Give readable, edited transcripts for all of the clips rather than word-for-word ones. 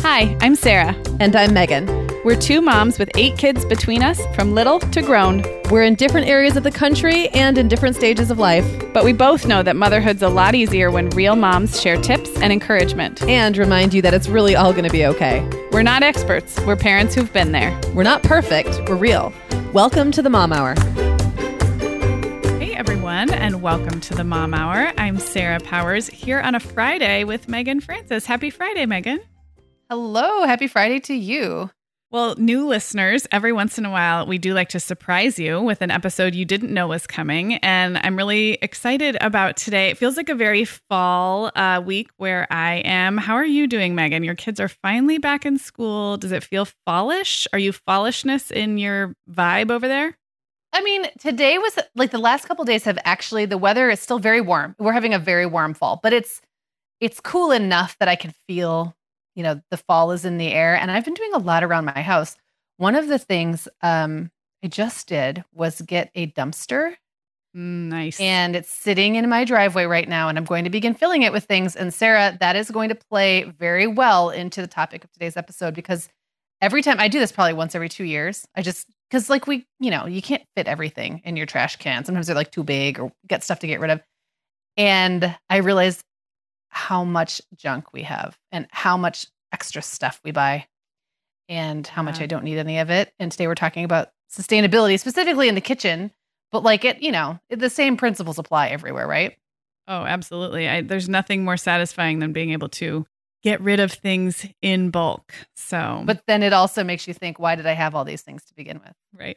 Hi, I'm Sarah. And I'm Megan. We're two moms with 8 kids between us, from little to grown. We're in different areas of the country and in different stages of life. But we both know that motherhood's a lot easier when real moms share tips and encouragement. And remind you that it's really all going to be okay. We're not experts. We're parents who've been there. We're not perfect. We're real. Welcome to the Mom Hour. Hey, everyone, and welcome to the Mom Hour. I'm Sarah Powers here on a Friday with Megan Francis. Happy Friday, Megan. Hello. Happy Friday to you. Well, new listeners, every once in a while, we do like to surprise you with an episode you didn't know was coming. And I'm really excited about today. It feels like a very fall week where I am. How are you doing, Megan? Your kids are finally back in school. Does it feel fallish? Are you fallishness in your vibe over there? I mean, today was like the last couple of days have actually, the weather is still very warm. We're having a very warm fall, but it's cool enough that I can feel, the fall is in the air. And I've been doing a lot around my house. One of the things I just did was get a dumpster. Nice. And it's sitting in my driveway right now. And I'm going to begin filling it with things. And Sarah, that is going to play very well into the topic of today's episode, because every time I do this, probably once every 2 years, because you can't fit everything in your trash can. Sometimes they're like too big or get stuff to get rid of. And I realized how much junk we have and how much extra stuff we buy and how much I don't need any of it. And today we're talking about sustainability, specifically in the kitchen, but the same principles apply everywhere, right? Oh, absolutely. There's nothing more satisfying than being able to get rid of things in bulk. But then it also makes you think, why did I have all these things to begin with? Right.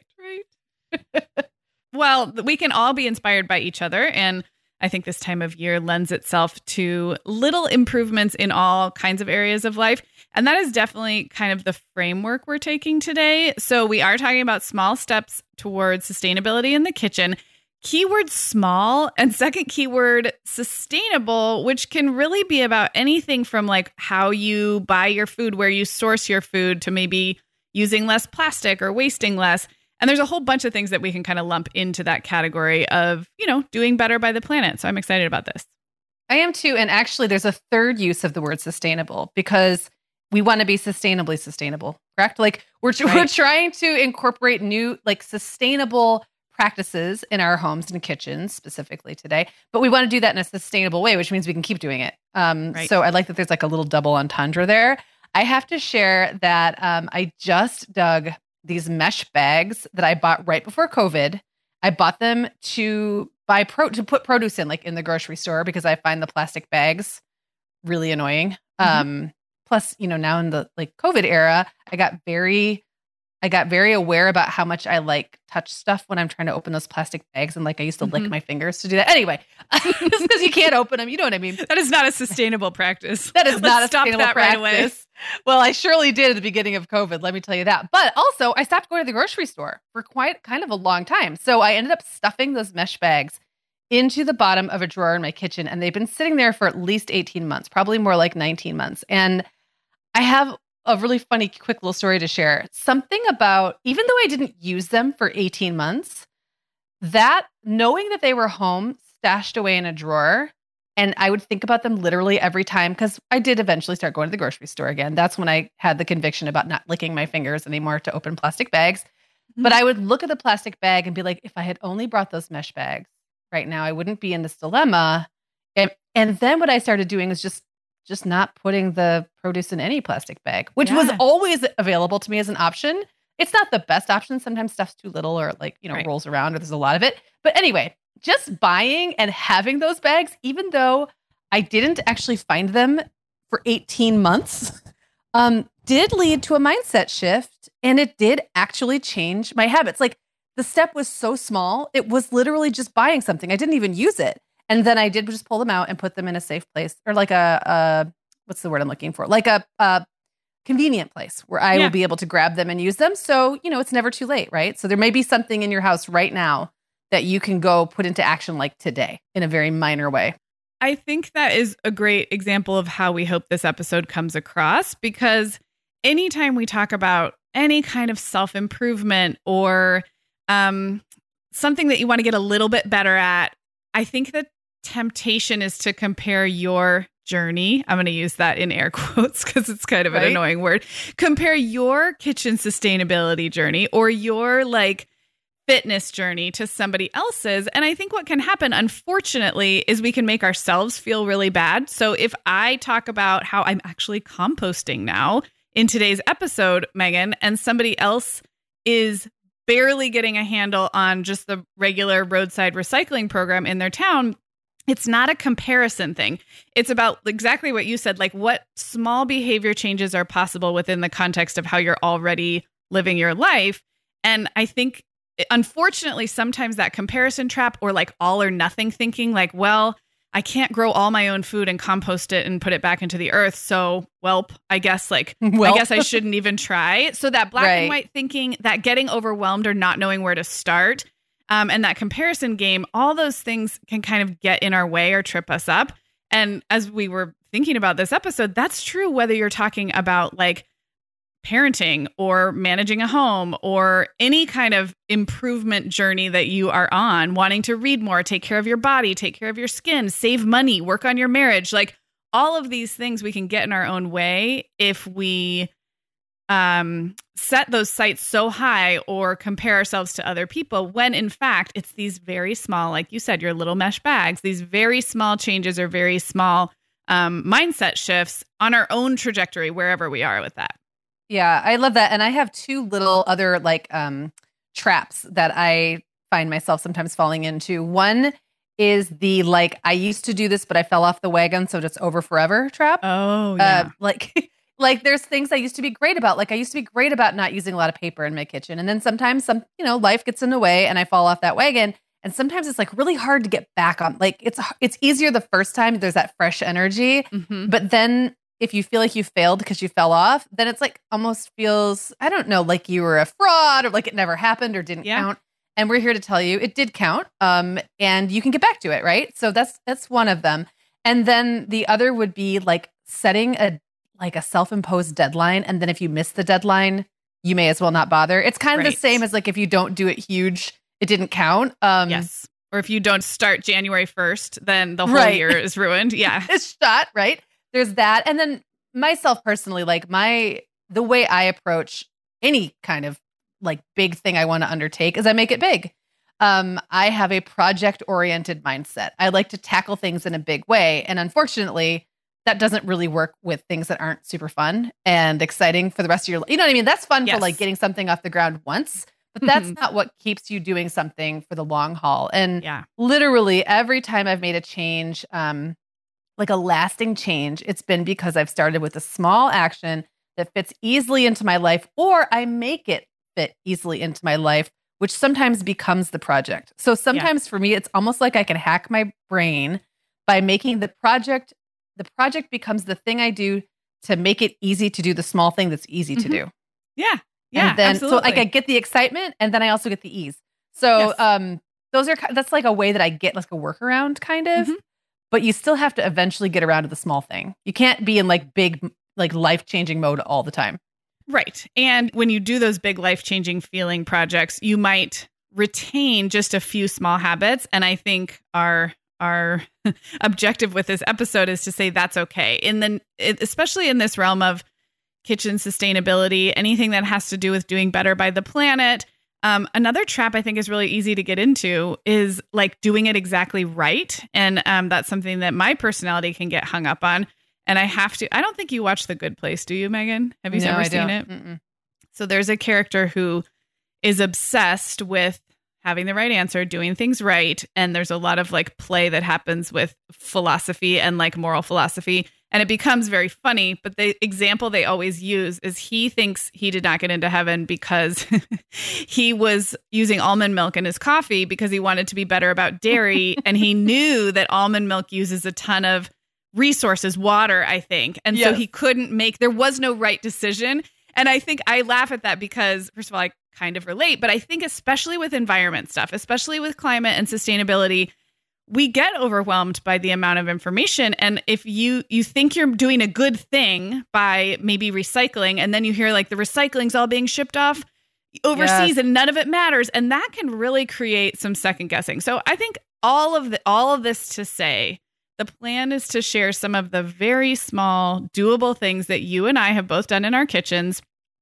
Well, we can all be inspired by each other. And I think this time of year lends itself to little improvements in all kinds of areas of life. And that is definitely kind of the framework we're taking today. So we are talking about small steps towards sustainability in the kitchen. Keyword small, and second keyword sustainable, which can really be about anything from like how you buy your food, where you source your food, to maybe using less plastic or wasting less. And there's a whole bunch of things that we can kind of lump into that category of, doing better by the planet. So I'm excited about this. I am too. And actually, there's a third use of the word sustainable, because we want to be sustainably sustainable, correct? Like we're trying to incorporate new, sustainable practices in our homes and kitchens specifically today, but we want to do that in a sustainable way, which means we can keep doing it. So I like that there's like a little double entendre there. I have to share that I just dug these mesh bags that I bought right before COVID. I bought them to put produce in, like in the grocery store, because I find the plastic bags really annoying. Mm-hmm. Plus, now in the COVID era, I got very aware about how much I touch stuff when I'm trying to open those plastic bags. And I used to lick my fingers to do that. Anyway, just because you can't open them, you know what I mean? That is not a sustainable practice. That is not a sustainable practice. Right away. Well, I surely did at the beginning of COVID, let me tell you that. But also, I stopped going to the grocery store for quite kind of a long time. So I ended up stuffing those mesh bags into the bottom of a drawer in my kitchen. And they've been sitting there for at least 18 months, probably more like 19 months. And I have a really funny, quick little story to share. Something about, even though I didn't use them for 18 months, that knowing that they were home, stashed away in a drawer, and I would think about them literally every time, because I did eventually start going to the grocery store again. That's when I had the conviction about not licking my fingers anymore to open plastic bags. Mm-hmm. But I would look at the plastic bag and be like, if I had only brought those mesh bags right now, I wouldn't be in this dilemma. And then what I started doing is just not putting the produce in any plastic bag, which was always available to me as an option. It's not the best option. Sometimes stuff's too little or rolls around or there's a lot of it. But anyway, just buying and having those bags, even though I didn't actually find them for 18 months, did lead to a mindset shift. And it did actually change my habits. The step was so small. It was literally just buying something. I didn't even use it. And then I did just pull them out and put them in a safe place, or what's the word I'm looking for? A convenient place where I will be able to grab them and use them. So, it's never too late, right? So there may be something in your house right now that you can go put into action today in a very minor way. I think that is a great example of how we hope this episode comes across, because anytime we talk about any kind of self-improvement or something that you want to get a little bit better at, I think that temptation is to compare your journey. I'm going to use that in air quotes because it's kind of an annoying word. Compare your kitchen sustainability journey or your like fitness journey to somebody else's. And I think what can happen, unfortunately, is we can make ourselves feel really bad. So if I talk about how I'm actually composting now in today's episode, Megan, and somebody else is barely getting a handle on just the regular roadside recycling program in their town, it's not a comparison thing. It's about exactly what you said, like what small behavior changes are possible within the context of how you're already living your life. And I think, unfortunately, sometimes that comparison trap or like all or nothing thinking, like, well, I can't grow all my own food and compost it and put it back into the earth. So, I guess I guess I shouldn't even try. So that black and white thinking, that getting overwhelmed or not knowing where to start, and that comparison game, all those things can kind of get in our way or trip us up. And as we were thinking about this episode, that's true whether you're talking about like parenting or managing a home or any kind of improvement journey that you are on, wanting to read more, take care of your body, take care of your skin, save money, work on your marriage. Like all of these things we can get in our own way if we set those sights so high or compare ourselves to other people, when in fact it's these very small, like you said, your little mesh bags, these very small changes or very small mindset shifts on our own trajectory, wherever we are with that. Yeah, I love that. And I have two little other like traps that I find myself sometimes falling into. One is the like, I used to do this, but I fell off the wagon, so it's over forever trap. Oh, yeah. Like there's things I used to be great about. Like I used to be great about not using a lot of paper in my kitchen. And then sometimes life gets in the way and I fall off that wagon. And sometimes it's like really hard to get back on. Like it's easier the first time. There's that fresh energy. Mm-hmm. But then if you feel like you failed because you fell off, then it's like almost feels, I don't know, like you were a fraud or like it never happened or didn't count. And we're here to tell you it did count. And you can get back to it, right? So that's one of them. And then the other would be like setting a self-imposed deadline. And then if you miss the deadline, you may as well not bother. It's kind of the same as like if you don't do it huge, it didn't count. Yes. Or if you don't start January 1st, then the whole year is ruined. Yeah. It's shot, right? There's that. And then myself personally, like the way I approach any kind of like big thing I want to undertake is I make it big. I have a project-oriented mindset. I like to tackle things in a big way. And unfortunately, that doesn't really work with things that aren't super fun and exciting for the rest of your life. You know what I mean? That's fun for like getting something off the ground once, but that's not what keeps you doing something for the long haul. And literally every time I've made a change, like a lasting change, it's been because I've started with a small action that fits easily into my life, or I make it fit easily into my life, which sometimes becomes the project. So sometimes for me, it's almost like I can hack my brain by making the project becomes the thing I do to make it easy to do the small thing that's easy to do. Yeah. Yeah. And then, absolutely. so like I get the excitement and then I also get the ease. So that's like a way that I get like a workaround kind of, but you still have to eventually get around to the small thing. You can't be in like big, like life-changing mode all the time. Right. And when you do those big life-changing feeling projects, you might retain just a few small habits. And I think our objective with this episode is to say that's okay. And then especially in this realm of kitchen sustainability, anything that has to do with doing better by the planet. Another trap I think is really easy to get into is like doing it exactly right. And that's something that my personality can get hung up on. And I don't think you watch The Good Place, do you, Megan? Have you ever seen it? Mm-mm. So there's a character who is obsessed with having the right answer, doing things right. And there's a lot of like play that happens with philosophy and like moral philosophy. And it becomes very funny. But the example they always use is he thinks he did not get into heaven because he was using almond milk in his coffee because he wanted to be better about dairy. And he knew that almond milk uses a ton of resources, water, I think. And so he couldn't there was no right decision. And I think I laugh at that because, first of all, I kind of relate, but I think especially with environment stuff, especially with climate and sustainability, we get overwhelmed by the amount of information. And if you think you're doing a good thing by maybe recycling, and then you hear like the recycling's all being shipped off overseas and none of it matters, and that can really create some second guessing. So I think all of this to say the plan is to share some of the very small, doable things that you and I have both done in our kitchens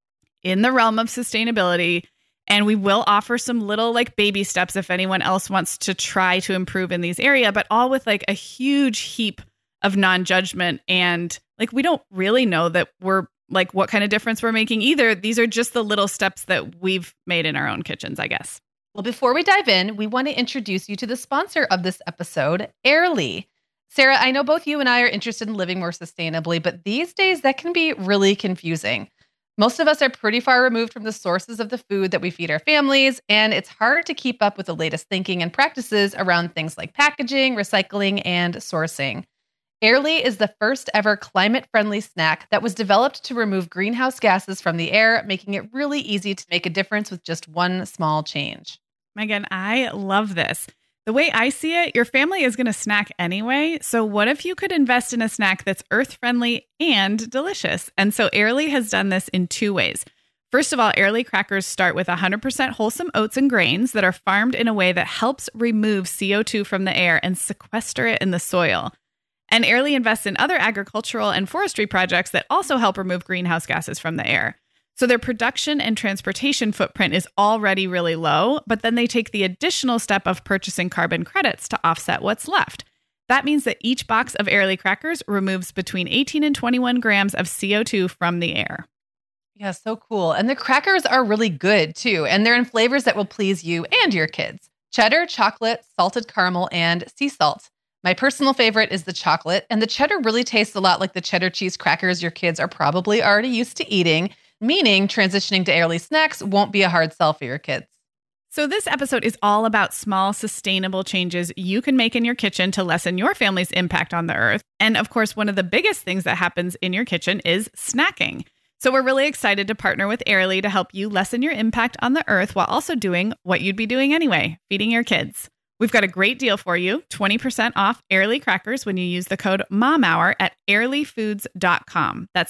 in the realm of sustainability. And we will offer some little like baby steps if anyone else wants to try to improve in these areas, but all with like a huge heap of non-judgment. And like, we don't really know that we're like what kind of difference we're making either. These are just the little steps that we've made in our own kitchens, I guess. Well, before we dive in, we want to introduce you to the sponsor of this episode, Airly. Sarah, I know both you and I are interested in living more sustainably, but these days that can be really confusing. Most of us are pretty far removed from the sources of the food that we feed our families, and it's hard to keep up with the latest thinking and practices around things like packaging, recycling, and sourcing. Airly is the first ever climate-friendly snack that was developed to remove greenhouse gases from the air, making it really easy to make a difference with just one small change. Megan, I love this. The way I see it, your family is going to snack anyway. So what if you could invest in a snack that's earth-friendly and delicious? And so Airly has done this in two ways. First of all, Airly crackers start with 100% wholesome oats and grains that are farmed in a way that helps remove CO2 from the air and sequester it in the soil. And Airly invests in other agricultural and forestry projects that also help remove greenhouse gases from the air. So their production and transportation footprint is already really low, but then they take the additional step of purchasing carbon credits to offset what's left. That means that each box of Airly crackers removes between 18 and 21 grams of CO2 from the air. Yeah, so cool. And the crackers are really good too, and they're in flavors that will please you and your kids. Cheddar, chocolate, salted caramel, and sea salt. My personal favorite is the chocolate, and the cheddar really tastes a lot like the cheddar cheese crackers your kids are probably already used to eating, meaning transitioning to Airly snacks won't be a hard sell for your kids. So this episode is all about small, sustainable changes you can make in your kitchen to lessen your family's impact on the earth. And of course, one of the biggest things that happens in your kitchen is snacking. So we're really excited to partner with Airly to help you lessen your impact on the earth while also doing what you'd be doing anyway, feeding your kids. We've got a great deal for you, 20% off Airly crackers when you use the code MOMHOUR at airlyfoods.com. That's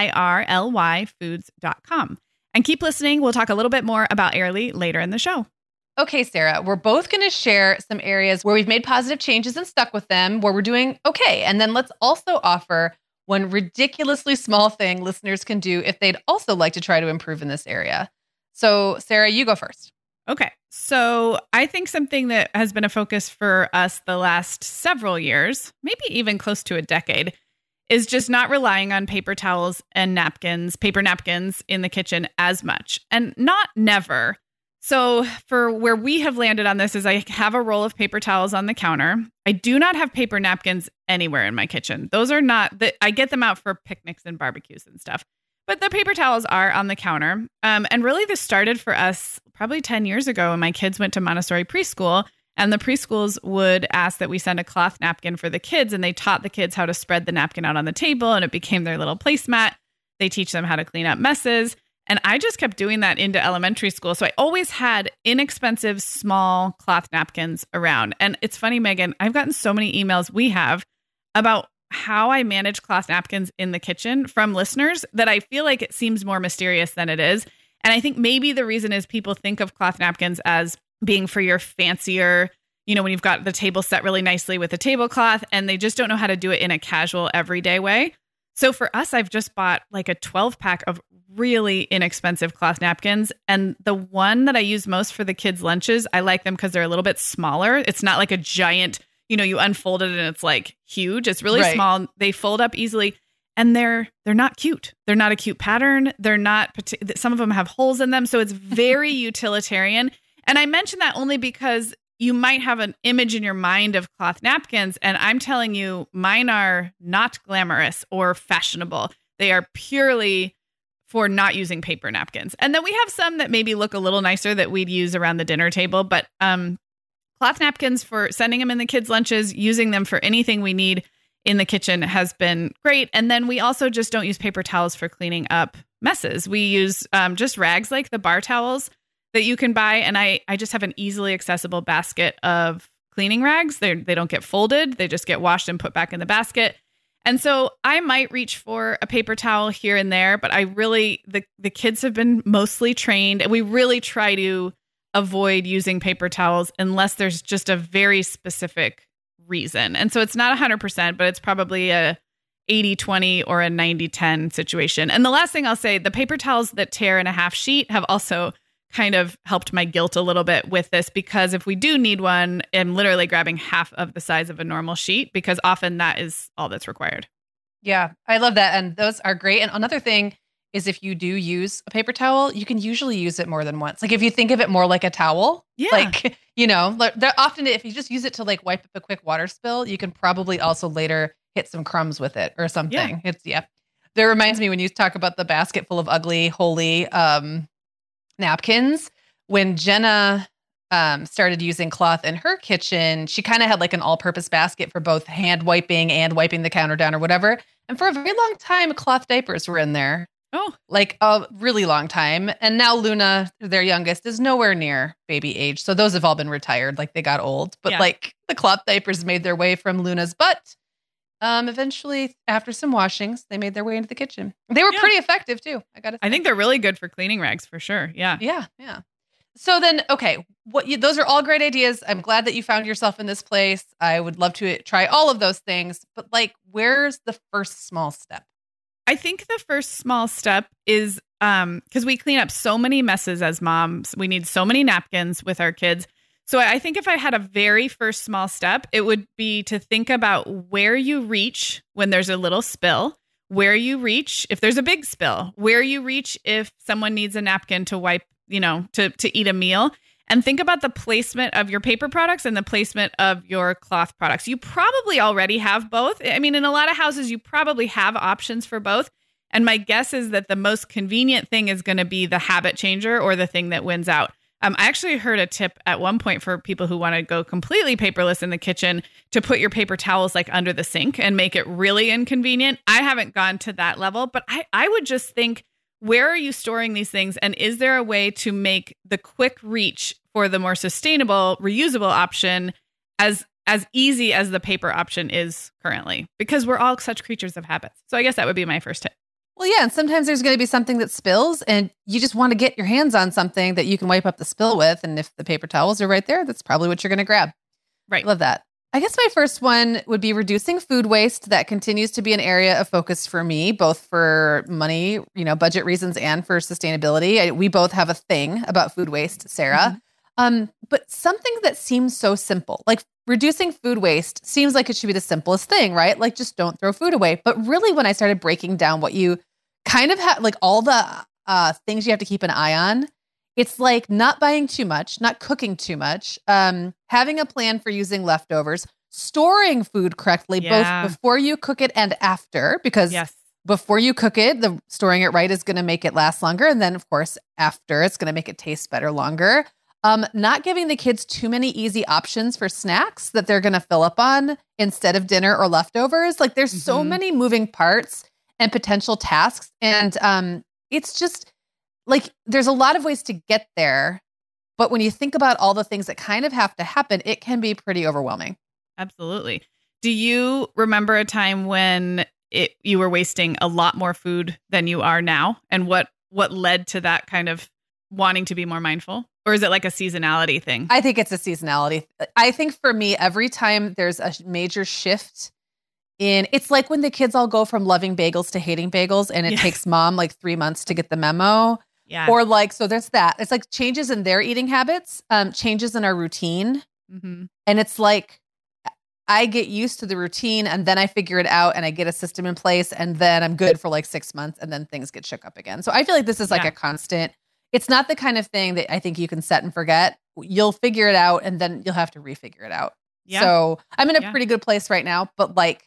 AIRLY foods.com. And keep listening. We'll talk a little bit more about Airly later in the show. Okay, Sarah, we're both going to share some areas where we've made positive changes and stuck with them, where we're doing okay. And then let's also offer one ridiculously small thing listeners can do if they'd also like to try to improve in this area. So, Sarah, you go first. Okay. So I think something that has been a focus for us the last several years, maybe even close to a decade, is just not relying on paper towels and napkins, paper napkins in the kitchen as much, and not never. So for where we have landed on this is I have a roll of paper towels on the counter. I do not have paper napkins anywhere in my kitchen. Those are not, I get them out for picnics and barbecues and stuff. But the paper towels are on the counter. And really this started for us probably 10 years ago when my kids went to Montessori preschool. And the preschools would ask that we send a cloth napkin for the kids. And they taught the kids how to spread the napkin out on the table. And it became their little placemat. They teach them how to clean up messes. And I just kept doing that into elementary school. So I always had inexpensive, small cloth napkins around. And it's funny, Megan, I've gotten so many emails we have about how I manage cloth napkins in the kitchen from listeners that I feel like it seems more mysterious than it is. And I think maybe the reason is people think of cloth napkins as being for your fancier, when you've got the table set really nicely with a tablecloth, and they just don't know how to do it in a casual, everyday way. So for us, I've just bought like a 12-pack of really inexpensive cloth napkins. And the one that I use most for the kids' lunches, I like them because they're a little bit smaller. It's not like a giant, you unfold it and it's like huge. It's really small. They fold up easily. And they're not cute. They're not a cute pattern. They're not, some of them have holes in them. So it's very utilitarian. And I mention that only because you might have an image in your mind of cloth napkins. And I'm telling you, mine are not glamorous or fashionable. They are purely for not using paper napkins. And then we have some that maybe look a little nicer that we'd use around the dinner table. But cloth napkins for sending them in the kids' lunches, using them for anything we need in the kitchen has been great. And then we also just don't use paper towels for cleaning up messes. We use just rags like the bar towels that you can buy. And I just have an easily accessible basket of cleaning rags. They don't get folded. They just get washed and put back in the basket. And so I might reach for a paper towel here and there, but I really, the kids have been mostly trained. And we really try to avoid using paper towels unless there's just a very specific reason. And so it's not 100%, but it's probably a 80-20 or a 90-10 situation. And the last thing I'll say, the paper towels that tear in a half sheet have also kind of helped my guilt a little bit with this, because if we do need one, I'm literally grabbing half of the size of a normal sheet, because often that is all that's required. Yeah, I love that. And those are great. And another thing is, if you do use a paper towel, you can usually use it more than once. Like if you think of it more like a towel, like, often if you just use it to like wipe up a quick water spill, you can probably also later hit some crumbs with it or something. That reminds me when you talk about the basket full of ugly, holy napkins. When Jenna started using cloth in her kitchen, she kind of had like an all-purpose basket for both hand wiping and wiping the counter down or whatever. And for a very long time, cloth diapers were in there. Oh, like a really long time. And now Luna, their youngest, is nowhere near baby age. So those have all been retired. Like they got old, but like the cloth diapers made their way from Luna's butt. Eventually, after some washings, they made their way into the kitchen. They were pretty effective too. I think they're really good for cleaning rags for sure. Yeah. Yeah. So then, okay, those are all great ideas. I'm glad that you found yourself in this place. I would love to try all of those things, but like, where's the first small step? I think the first small step is because we clean up so many messes as moms. We need so many napkins with our kids. So I think if I had a very first small step, it would be to think about where you reach when there's a little spill, where you reach if there's a big spill, where you reach if someone needs a napkin to wipe, to eat a meal. And think about the placement of your paper products and the placement of your cloth products. You probably already have both. I mean, in a lot of houses, you probably have options for both. And my guess is that the most convenient thing is going to be the habit changer or the thing that wins out. I actually heard a tip at one point for people who want to go completely paperless in the kitchen to put your paper towels like under the sink and make it really inconvenient. I haven't gone to that level, but I would just think, where are you storing these things? And is there a way to make the quick reach for the more sustainable, reusable option as easy as the paper option is currently? Because we're all such creatures of habits. So I guess that would be my first tip. Well, yeah. And sometimes there's going to be something that spills and you just want to get your hands on something that you can wipe up the spill with. And if the paper towels are right there, that's probably what you're going to grab. Right. Love that. I guess my first one would be reducing food waste. That continues to be an area of focus for me, both for money, budget reasons and for sustainability. We both have a thing about food waste, Sarah. Mm-hmm. But something that seems so simple, like reducing food waste, seems like it should be the simplest thing, right? Like just don't throw food away. But really, when I started breaking down what you kind of have, like all the things you have to keep an eye on, it's like not buying too much, not cooking too much, having a plan for using leftovers, storing food correctly, both before you cook it and after, because before you cook it, the storing it right is going to make it last longer. And then, of course, after, it's going to make it taste better longer. Not giving the kids too many easy options for snacks that they're going to fill up on instead of dinner or leftovers. Like there's so many moving parts and potential tasks. And it's just like, there's a lot of ways to get there. But when you think about all the things that kind of have to happen, it can be pretty overwhelming. Absolutely. Do you remember a time when you were wasting a lot more food than you are now? And what led to that kind of wanting to be more mindful? Or is it like a seasonality thing? I think it's a seasonality. I think for me, every time there's a major shift it's like when the kids all go from loving bagels to hating bagels, and it takes mom like 3 months to get the memo. Yeah. Or like, so there's that. It's like changes in their eating habits, changes in our routine. Mm-hmm. And it's like, I get used to the routine and then I figure it out and I get a system in place and then I'm good for like 6 months and then things get shook up again. So I feel like this is like a constant. It's not the kind of thing that I think you can set and forget. You'll figure it out and then you'll have to refigure it out. Yeah. So I'm in a pretty good place right now, but like,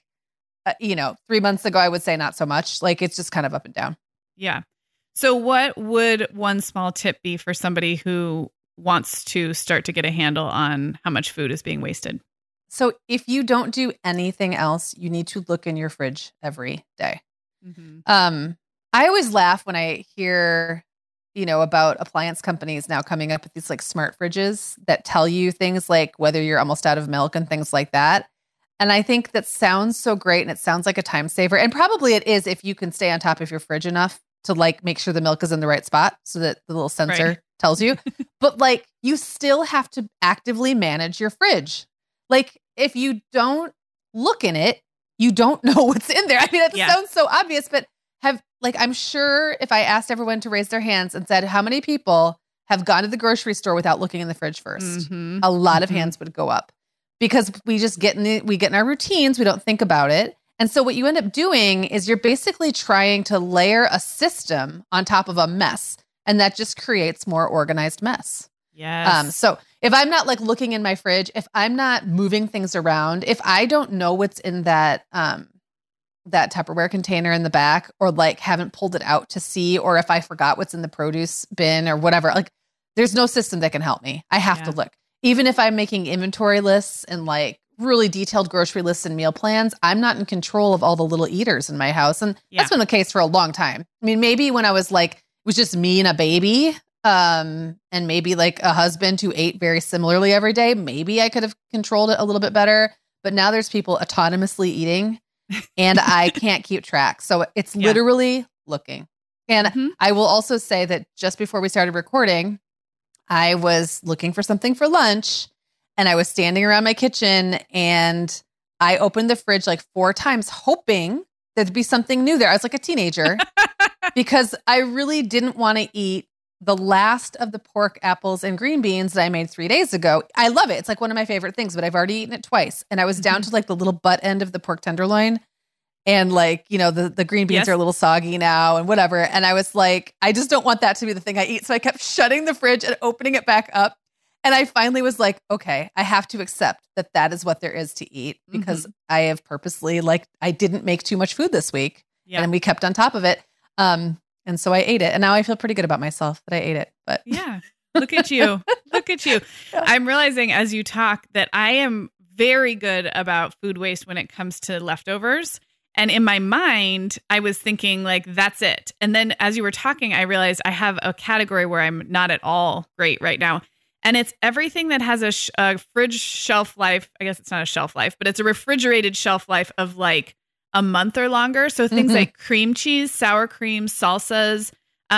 3 months ago, I would say not so much. Like it's just kind of up and down. Yeah. So what would one small tip be for somebody who wants to start to get a handle on how much food is being wasted? So if you don't do anything else, you need to look in your fridge every day. Mm-hmm. I always laugh when I hear, about appliance companies now coming up with these like smart fridges that tell you things like whether you're almost out of milk and things like that. And I think that sounds so great and it sounds like a time saver. And probably it is if you can stay on top of your fridge enough to like make sure the milk is in the right spot so that the little sensor tells you. But like you still have to actively manage your fridge. Like if you don't look in it, you don't know what's in there. I mean, that sounds so obvious, but I'm sure if I asked everyone to raise their hands and said, how many people have gone to the grocery store without looking in the fridge first? A lot of hands would go up because we just get in our routines. We don't think about it. And so what you end up doing is you're basically trying to layer a system on top of a mess. And that just creates more organized mess. Yes. So if I'm not like looking in my fridge, if I'm not moving things around, if I don't know what's in that Tupperware container in the back, or like haven't pulled it out to see, or if I forgot what's in the produce bin or whatever, like there's no system that can help me. I have to look. Even if I'm making inventory lists and like really detailed grocery lists and meal plans, I'm not in control of all the little eaters in my house. And that's been the case for a long time. I mean, maybe when I was like, it was just me and a baby, and maybe like a husband who ate very similarly every day, maybe I could have controlled it a little bit better. But now there's people autonomously eating and I can't keep track. So it's literally looking. And I will also say that just before we started recording, I was looking for something for lunch and I was standing around my kitchen and I opened the fridge like 4 times hoping there'd be something new there. I was like a teenager because I really didn't want to eat the last of the pork, apples, and green beans that I made 3 days ago. I love it. It's like one of my favorite things, but I've already eaten it twice. And I was down to like the little butt end of the pork tenderloin. And like, you know, the green beans are a little soggy now and whatever. And I was like, I just don't want that to be the thing I eat. So I kept shutting the fridge and opening it back up. And I finally was like, okay, I have to accept that that is what there is to eat because I have purposely, like, I didn't make too much food this week. And we kept on top of it. And so I ate it. And now I feel pretty good about myself that I ate it. But look at you. Look at you. I'm realizing as you talk that I am very good about food waste when it comes to leftovers. And in my mind, I was thinking like, that's it. And then as you were talking, I realized I have a category where I'm not at all great right now. And it's everything that has a fridge shelf life. I guess it's not a shelf life, but it's a refrigerated shelf life of like a month or longer. So things like cream cheese, sour cream, salsas,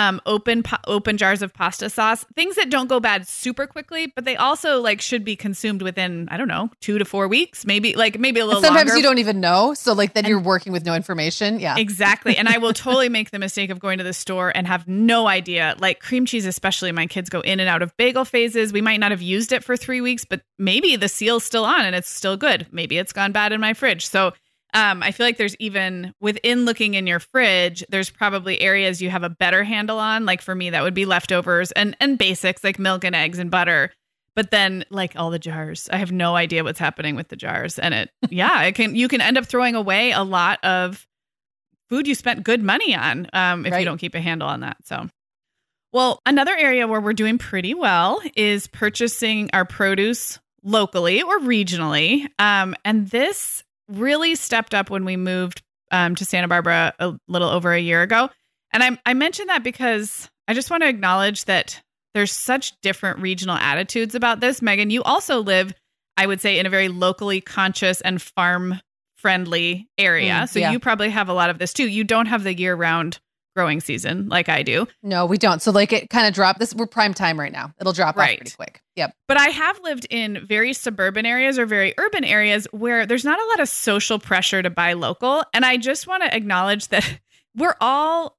open jars of pasta sauce, things that don't go bad super quickly, but they also like should be consumed within, I don't know, 2 to 4 weeks, maybe a little longer. Sometimes you don't even know. So like then you're working with no information. Yeah, exactly. And I will totally make the mistake of going to the store and have no idea, like cream cheese, especially my kids go in and out of bagel phases. We might not have used it for 3 weeks, but maybe the seal's still on and it's still good. Maybe it's gone bad in my fridge. So I feel like there's even within looking in your fridge, there's probably areas you have a better handle on. Like for me, that would be leftovers and basics like milk and eggs and butter. But then like all the jars, I have no idea what's happening with the jars. And you can end up throwing away a lot of food you spent good money on if you don't keep a handle on that. So, well, another area where we're doing pretty well is purchasing our produce locally or regionally. And this really stepped up when we moved to Santa Barbara a little over a year ago. And I mentioned that because I just want to acknowledge that there's such different regional attitudes about this. Megan, you also live, I would say, in a very locally conscious and farm friendly area. So you probably have a lot of this too. You don't have the year round growing season like I do. No, we don't. So like it kind of dropped. We're prime time right now. It'll drop off pretty quick. Yep. But I have lived in very suburban areas or very urban areas where there's not a lot of social pressure to buy local. And I just want to acknowledge that we're all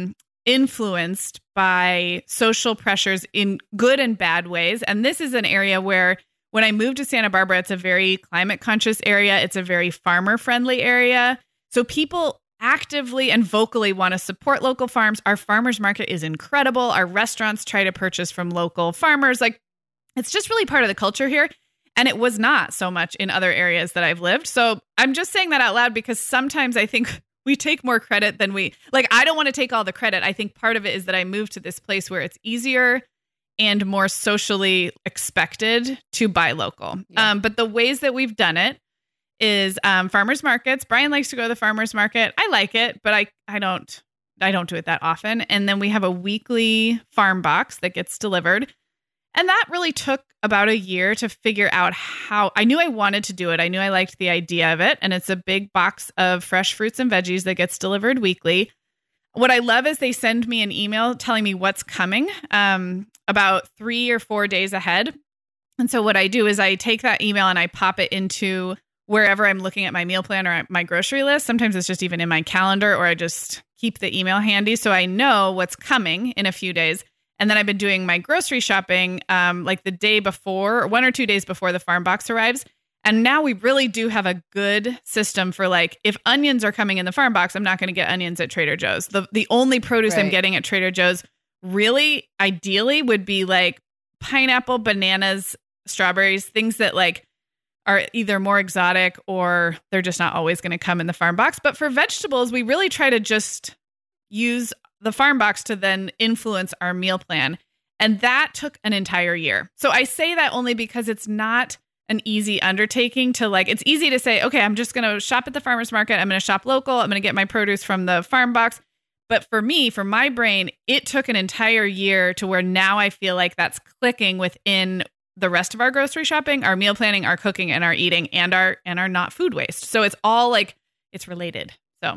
influenced by social pressures in good and bad ways. And this is an area where when I moved to Santa Barbara, it's a very climate conscious area. It's a very farmer friendly area. So people actively and vocally want to support local farms. Our farmers market is incredible. Our restaurants try to purchase from local farmers. Like it's just really part of the culture here. And it was not so much in other areas that I've lived. So I'm just saying that out loud because sometimes I think we take more credit than I don't want to take all the credit. I think part of it is that I moved to this place where it's easier and more socially expected to buy local. Yeah. But the ways that we've done it is farmers markets. Brian likes to go to the farmers market. I like it, but I don't do it that often. And then we have a weekly farm box that gets delivered. And that really took about a year to figure out how. I knew I wanted to do it. I knew I liked the idea of it. And it's a big box of fresh fruits and veggies that gets delivered weekly. What I love is they send me an email telling me what's coming about 3 or 4 days ahead. And so what I do is I take that email and I pop it into wherever I'm looking at my meal plan or my grocery list. Sometimes it's just even in my calendar, or I just keep the email handy so I know what's coming in a few days. And then I've been doing my grocery shopping like the day before, or 1 or 2 days before the farm box arrives. And now we really do have a good system for like, if onions are coming in the farm box, I'm not going to get onions at Trader Joe's. The only produce I'm getting at Trader Joe's really ideally would be like pineapple, bananas, strawberries, things that like are either more exotic or they're just not always going to come in the farm box. But for vegetables, we really try to just use the farm box to then influence our meal plan. And that took an entire year. So I say that only because it's not an easy undertaking to like, it's easy to say, okay, I'm just going to shop at the farmer's market. I'm going to shop local. I'm going to get my produce from the farm box. But for me, for my brain, it took an entire year to where now I feel like that's clicking within the rest of our grocery shopping, our meal planning, our cooking, and our eating, and our not food waste. So it's all like, it's related.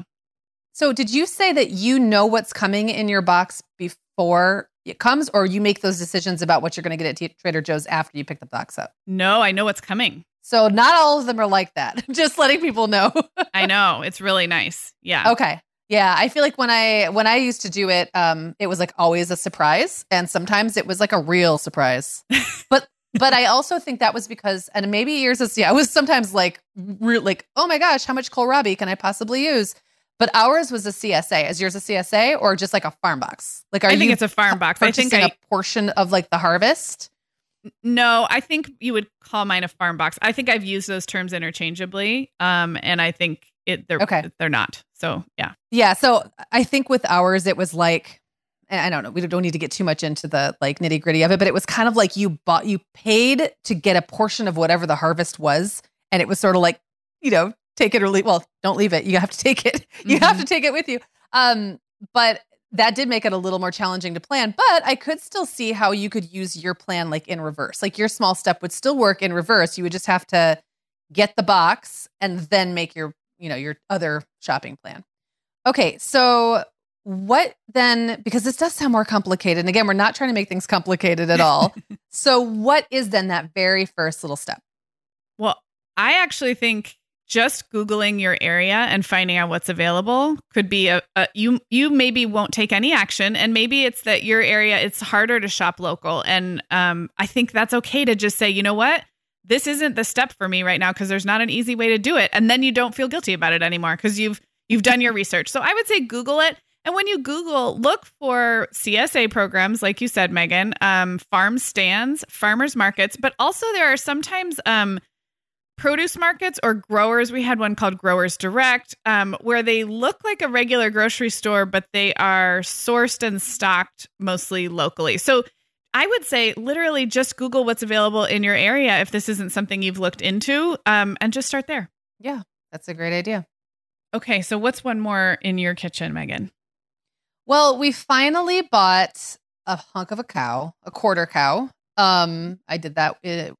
So did you say that you know what's coming in your box before it comes, or you make those decisions about what you're going to get at Trader Joe's after you pick the box up? No, I know what's coming. So not all of them are like that. Just letting people know. I know. It's really nice. Yeah. Okay. Yeah. I feel like when I used to do it, it was like always a surprise. And sometimes it was like a real surprise. But I also think that was because, and maybe years of, I was sometimes like, oh my gosh, how much kohlrabi can I possibly use? But ours was a CSA. Is yours a CSA or just like a farm box? Like, I think it's a farm box. I think a portion of like the harvest. No, I think you would call mine a farm box. I think I've used those terms interchangeably. And I think they're not. So yeah. Yeah. So I think with ours, it was like, I don't know, we don't need to get too much into the like nitty gritty of it, but it was kind of like you paid to get a portion of whatever the harvest was. And it was sort of like, take it or leave. Well, don't leave it. You have to take it. You have to take it with you. But that did make it a little more challenging to plan. But I could still see how you could use your plan like in reverse. Like your small step would still work in reverse. You would just have to get the box and then make your other shopping plan. Okay, so what then, because this does sound more complicated. And again, we're not trying to make things complicated at all. So what is then that very first little step? Well, I actually think just Googling your area and finding out what's available could be you maybe won't take any action. And maybe it's that your area, it's harder to shop local. And I think that's okay to just say, you know what? This isn't the step for me right now because there's not an easy way to do it. And then you don't feel guilty about it anymore because you've done your research. So I would say Google it. And when you Google, look for CSA programs, like you said, Megan, farm stands, farmers markets, but also there are sometimes produce markets or growers. We had one called Growers Direct, where they look like a regular grocery store, but they are sourced and stocked mostly locally. So I would say literally just Google what's available in your area if this isn't something you've looked into, and just start there. Yeah, that's a great idea. Okay, so what's one more in your kitchen, Megan? Well, we finally bought a hunk of a cow, a quarter cow. I did that,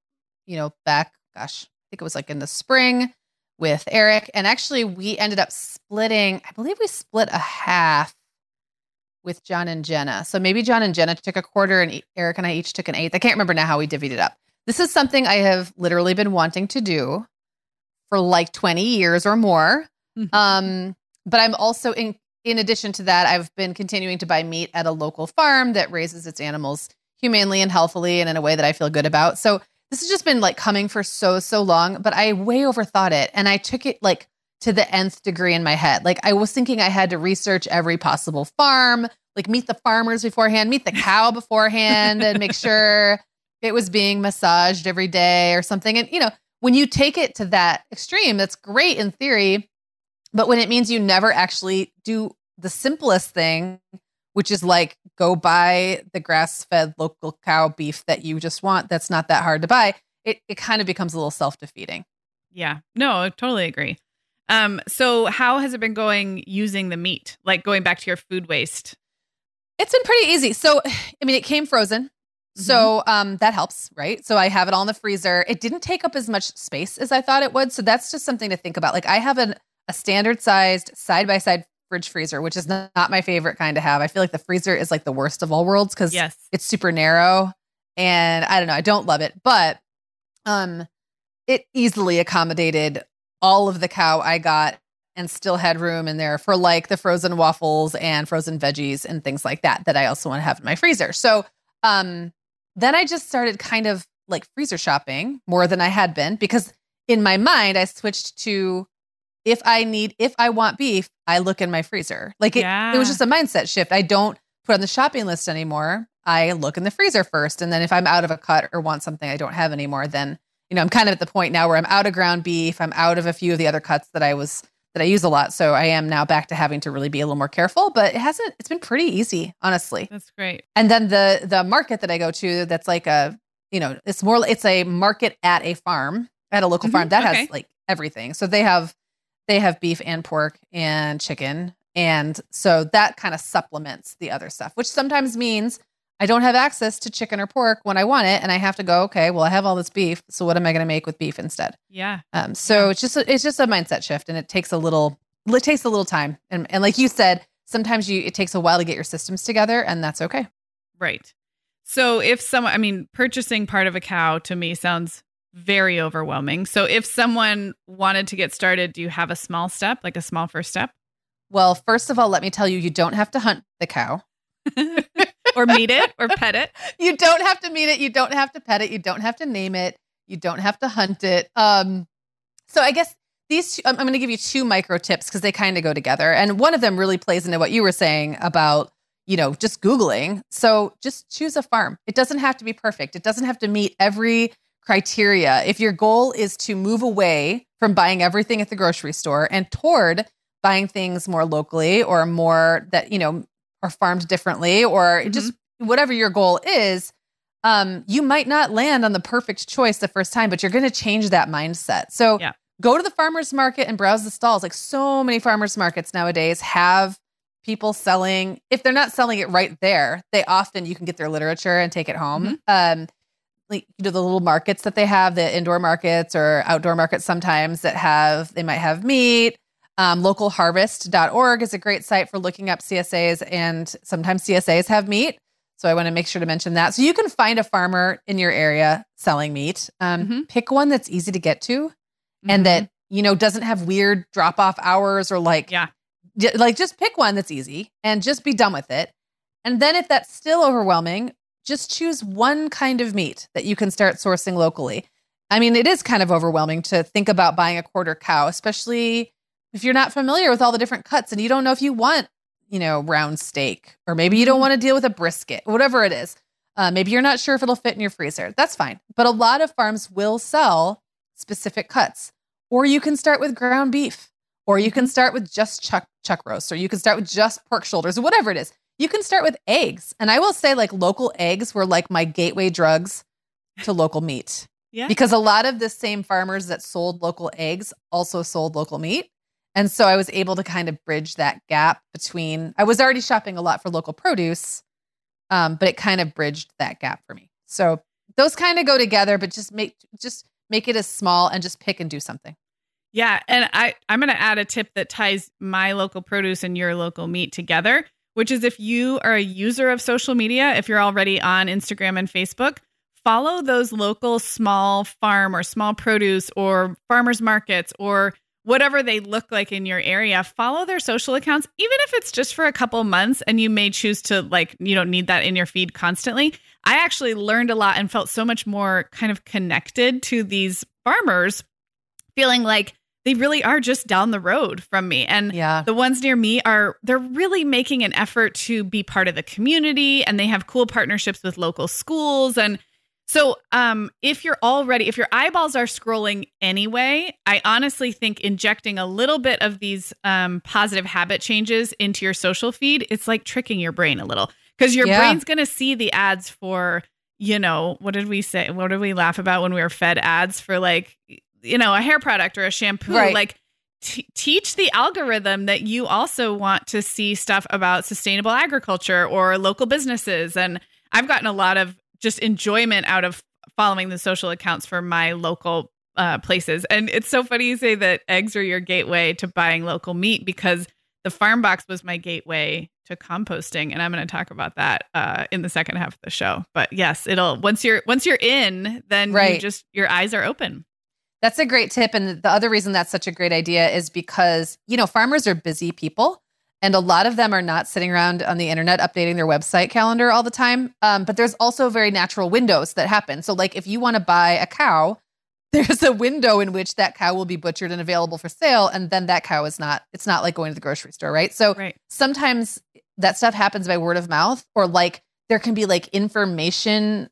back, gosh, I think it was like in the spring with Eric. And actually we ended up splitting, I believe we split a half with John and Jenna. So maybe John and Jenna took a quarter and Eric and I each took an eighth. I can't remember now how we divvied it up. This is something I have literally been wanting to do for like 20 years or more. Mm-hmm. But I'm also, in addition to that, I've been continuing to buy meat at a local farm that raises its animals humanely and healthily and in a way that I feel good about. So this has just been like coming for so long, but I way overthought it. And I took it like to the nth degree in my head. Like I was thinking I had to research every possible farm, like meet the farmers beforehand, meet the cow beforehand and make sure it was being massaged every day or something. And, when you take it to that extreme, that's great in theory, but when it means you never actually do the simplest thing, which is like go buy the grass-fed local cow beef that you just want, that's not that hard to buy, it kind of becomes a little self-defeating. Yeah, no, I totally agree. So how has it been going using the meat? Like going back to your food waste? It's been pretty easy. So, it came frozen. Mm-hmm. So that helps, right? So I have it all in the freezer. It didn't take up as much space as I thought it would. So that's just something to think about. Like I have a standard sized side-by-side fridge freezer, which is not my favorite kind to have. I feel like the freezer is like the worst of all worlds because it's super narrow and I don't know. I don't love it, but It easily accommodated all of the cow I got and still had room in there for like the frozen waffles and frozen veggies and things like that I also want to have in my freezer. So then I just started kind of like freezer shopping more than I had been, because in my mind I switched to, if I want beef, I look in my freezer. Like it was just a mindset shift. I don't put on the shopping list anymore. I look in the freezer first. And then if I'm out of a cut or want something I don't have anymore, then, I'm kind of at the point now where I'm out of ground beef. I'm out of a few of the other cuts that I use a lot. So I am now back to having to really be a little more careful, but it's been pretty easy, honestly. That's great. And then the market that I go to, that's like it's a market at a farm, at a local farm that has like everything. So they have beef and pork and chicken. And so that kind of supplements the other stuff, which sometimes means I don't have access to chicken or pork when I want it. And I have to go, okay, well, I have all this beef. So what am I going to make with beef instead? Yeah. So it's just a mindset shift, and it takes a little time. And like you said, sometimes it takes a while to get your systems together, and that's okay. Right. So purchasing part of a cow to me sounds very overwhelming. So if someone wanted to get started, do you have a small step, like a small first step? Well, first of all, let me tell you, you don't have to hunt the cow. Or meet it or pet it. You don't have to meet it. You don't have to pet it. You don't have to name it. You don't have to hunt it. So I guess these two, I'm going to give you 2 micro tips because they kind of go together. And one of them really plays into what you were saying about, just Googling. So just choose a farm. It doesn't have to be perfect. It doesn't have to meet every criteria. If your goal is to move away from buying everything at the grocery store and toward buying things more locally or more that, are farmed differently, or just whatever your goal is, you might not land on the perfect choice the first time, but you're going to change that mindset. So go to the farmer's market and browse the stalls. Like so many farmer's markets nowadays have people selling. If they're not selling it right there, you can get their literature and take it home. Like, the little markets that they have, the indoor markets or outdoor markets sometimes they might have meat. Localharvest.org is a great site for looking up CSAs, and sometimes CSAs have meat. So I want to make sure to mention that. So you can find a farmer in your area selling meat. Pick one that's easy to get to and that, doesn't have weird drop-off hours or just pick one that's easy and just be done with it. And then if that's still overwhelming, just choose one kind of meat that you can start sourcing locally. I mean, it is kind of overwhelming to think about buying a quarter cow, especially if you're not familiar with all the different cuts and you don't know if you want, round steak, or maybe you don't want to deal with a brisket, whatever it is. Maybe you're not sure if it'll fit in your freezer. That's fine. But a lot of farms will sell specific cuts, or you can start with ground beef, or you can start with just chuck roast, or you can start with just pork shoulders, or whatever it is. You can start with eggs. And I will say, like, local eggs were like my gateway drugs to local meat. Yeah. Because a lot of the same farmers that sold local eggs also sold local meat. And so I was able to kind of bridge that gap between, I was already shopping a lot for local produce, but it kind of bridged that gap for me. So those kind of go together, but just make it as small and just pick and do something. Yeah. And I'm going to add a tip that ties my local produce and your local meat together, which is if you are a user of social media, if you're already on Instagram and Facebook, follow those local small farm or small produce or farmers markets or whatever they look like in your area. Follow their social accounts, even if it's just for a couple months and you may choose to, like, you don't need that in your feed constantly. I actually learned a lot and felt so much more kind of connected to these farmers, feeling like they really are just down the road from me. And the ones near me they're really making an effort to be part of the community, and they have cool partnerships with local schools. And so if your eyeballs are scrolling anyway, I honestly think injecting a little bit of these positive habit changes into your social feed, it's like tricking your brain a little, because your brain's going to see the ads for, what did we say? What did we laugh about when we were fed ads for, like, a hair product or a shampoo? Right. Like teach the algorithm that you also want to see stuff about sustainable agriculture or local businesses. And I've gotten a lot of just enjoyment out of following the social accounts for my local places. And it's so funny you say that eggs are your gateway to buying local meat, because the farm box was my gateway to composting, and I'm going to talk about that in the second half of the show. But yes, it'll once you're in, then your eyes are open. That's a great tip. And the other reason that's such a great idea is because, farmers are busy people, and a lot of them are not sitting around on the internet updating their website calendar all the time. But there's also very natural windows that happen. So like if you want to buy a cow, there's a window in which that cow will be butchered and available for sale. And then that cow it's not like going to the grocery store, right? So sometimes that stuff happens by word of mouth, or like there can be like information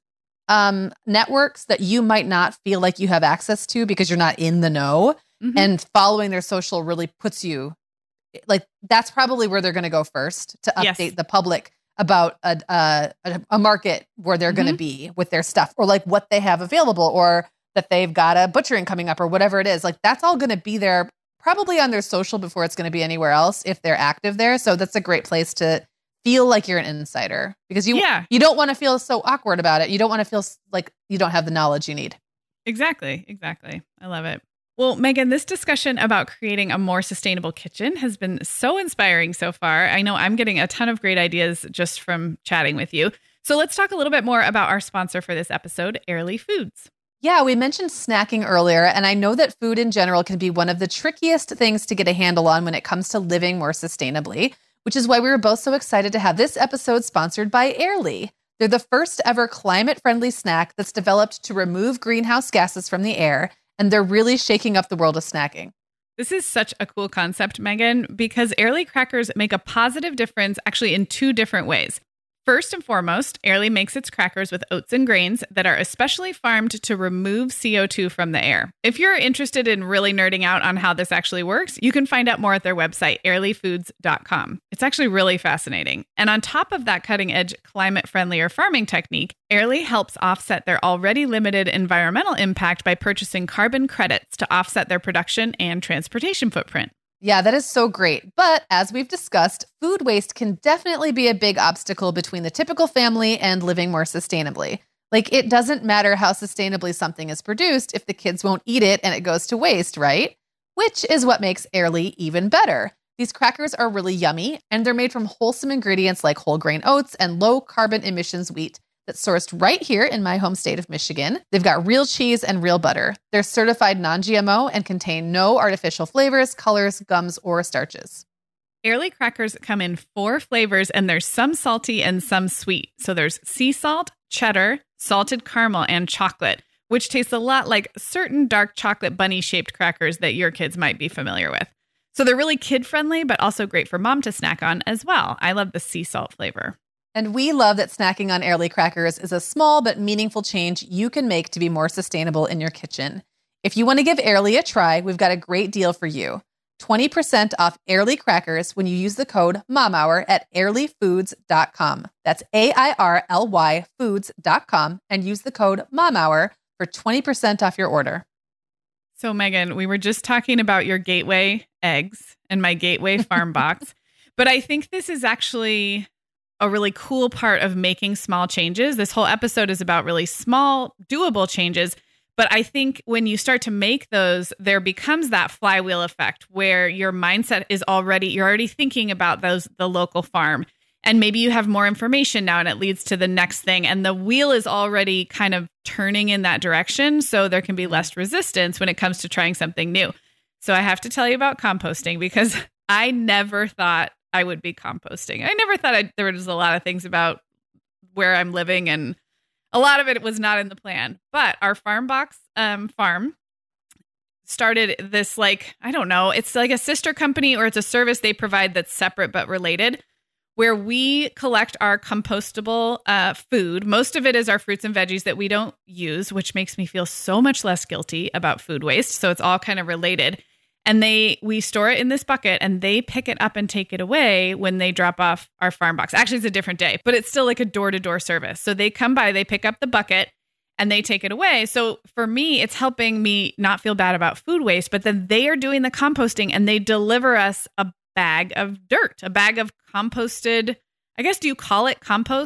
networks that you might not feel like you have access to because you're not in the know. Mm-hmm. And following their social really puts you like, that's probably where they're going to go first to update the public about a market where they're going to be with their stuff, or like what they have available, or that they've got a butchering coming up, or whatever it is. Like that's all going to be there probably on their social before it's going to be anywhere else if they're active there. So that's a great place to feel like you're an insider, because you don't want to feel so awkward about it. You don't want to feel like you don't have the knowledge you need. Exactly. I love it. Well, Megan, this discussion about creating a more sustainable kitchen has been so inspiring so far. I know I'm getting a ton of great ideas just from chatting with you. So let's talk a little bit more about our sponsor for this episode, Airly Foods. Yeah, we mentioned snacking earlier, and I know that food in general can be one of the trickiest things to get a handle on when it comes to living more sustainably, which is why we were both so excited to have this episode sponsored by Airly. They're the first ever climate-friendly snack that's developed to remove greenhouse gases from the air, and they're really shaking up the world of snacking. This is such a cool concept, Megan, because Airly crackers make a positive difference actually in two different ways. First and foremost, Airly makes its crackers with oats and grains that are especially farmed to remove CO2 from the air. If you're interested in really nerding out on how this actually works, you can find out more at their website, airlyfoods.com. It's actually really fascinating. And on top of that cutting-edge, climate-friendlier farming technique, Airly helps offset their already limited environmental impact by purchasing carbon credits to offset their production and transportation footprint. Yeah, that is so great. But as we've discussed, food waste can definitely be a big obstacle between the typical family and living more sustainably. Like, it doesn't matter how sustainably something is produced if the kids won't eat it and it goes to waste, right? Which is what makes Airly even better. These crackers are really yummy, and they're made from wholesome ingredients like whole grain oats and low carbon emissions wheat that's sourced right here in my home state of Michigan. They've got real cheese and real butter. They're certified non-GMO and contain no artificial flavors, colors, gums, or starches. Airly crackers come in 4 flavors, and there's some salty and some sweet. So there's sea salt, cheddar, salted caramel, and chocolate, which tastes a lot like certain dark chocolate bunny-shaped crackers that your kids might be familiar with. So they're really kid-friendly, but also great for mom to snack on as well. I love the sea salt flavor. And we love that snacking on Airly crackers is a small but meaningful change you can make to be more sustainable in your kitchen. If you want to give Airly a try, we've got a great deal for you. 20% off Airly crackers when you use the code MOMHOUR at airlyfoods.com. That's AIRLY foods.com, and use the code MOMHOUR for 20% off your order. So Megan, we were just talking about your gateway eggs and my gateway farm box, but I think this is actually a really cool part of making small changes. This whole episode is about really small, doable changes. But I think when you start to make those, there becomes that flywheel effect where your mindset is you're already thinking about the local farm. And maybe you have more information now and it leads to the next thing. And the wheel is already kind of turning in that direction. So there can be less resistance when it comes to trying something new. So I have to tell you about composting, because I never thought I would be composting. I never thought there was a lot of things about where I'm living, and a lot of it was not in the plan. But our farm box farm started this, like, I don't know, it's like a sister company, or it's a service they provide that's separate but related, where we collect our compostable food. Most of it is our fruits and veggies that we don't use, which makes me feel so much less guilty about food waste. So it's all kind of related. And we store it in this bucket, and they pick it up and take it away when they drop off our farm box. Actually, it's a different day, but it's still like a door-to-door service. So they come by, they pick up the bucket, and they take it away. So for me, it's helping me not feel bad about food waste, but then they are doing the composting, and they deliver us a bag of dirt, a bag of composted, I guess, do you call it compost?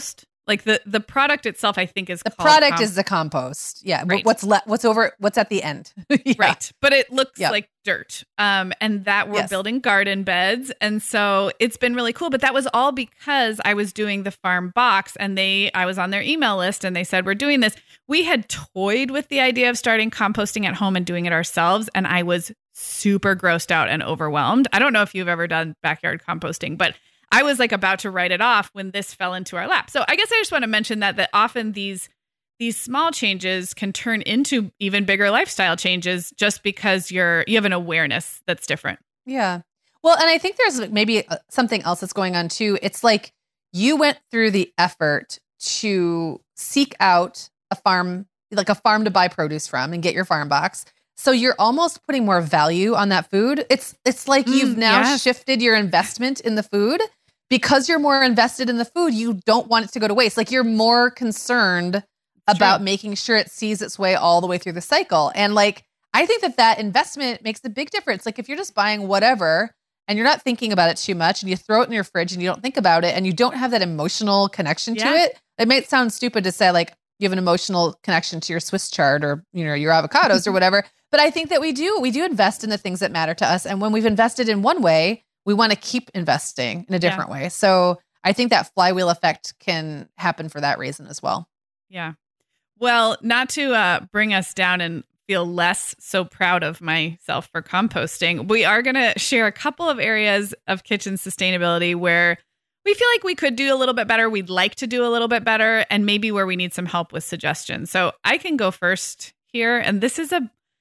Like the product itself, I think is the called product is the compost. Yeah. Right. What's at the end. Yeah. Right. But it looks like dirt. And that we're building garden beds. And so it's been really cool. But that was all because I was doing the farm box and I was on their email list and they said, we're doing this. We had toyed with the idea of starting composting at home and doing it ourselves. And I was super grossed out and overwhelmed. I don't know if you've ever done backyard composting, but I was like about to write it off when this fell into our lap. So I guess I just want to mention that often these small changes can turn into even bigger lifestyle changes just because you have an awareness that's different. Yeah. Well, and I think there's maybe something else that's going on too. It's like you went through the effort to seek out a farm to buy produce from and get your farm box. So you're almost putting more value on that food. It's like you've now shifted your investment in the food. Because you're more invested in the food, you don't want it to go to waste. Like you're more concerned about making sure it sees its way all the way through the cycle. And like, I think that investment makes a big difference. Like if you're just buying whatever and you're not thinking about it too much and you throw it in your fridge and you don't think about it and you don't have that emotional connection to it, it might sound stupid to say like you have an emotional connection to your Swiss chard or, your avocados or whatever. But I think that we do invest in the things that matter to us. And when we've invested in one way, we want to keep investing in a different way. So I think that flywheel effect can happen for that reason as well. Yeah. Well, not to bring us down and feel less so proud of myself for composting, we are going to share a couple of areas of kitchen sustainability where we feel like we could do a little bit better. We'd like to do a little bit better, and maybe where we need some help with suggestions. So I can go first here. And this is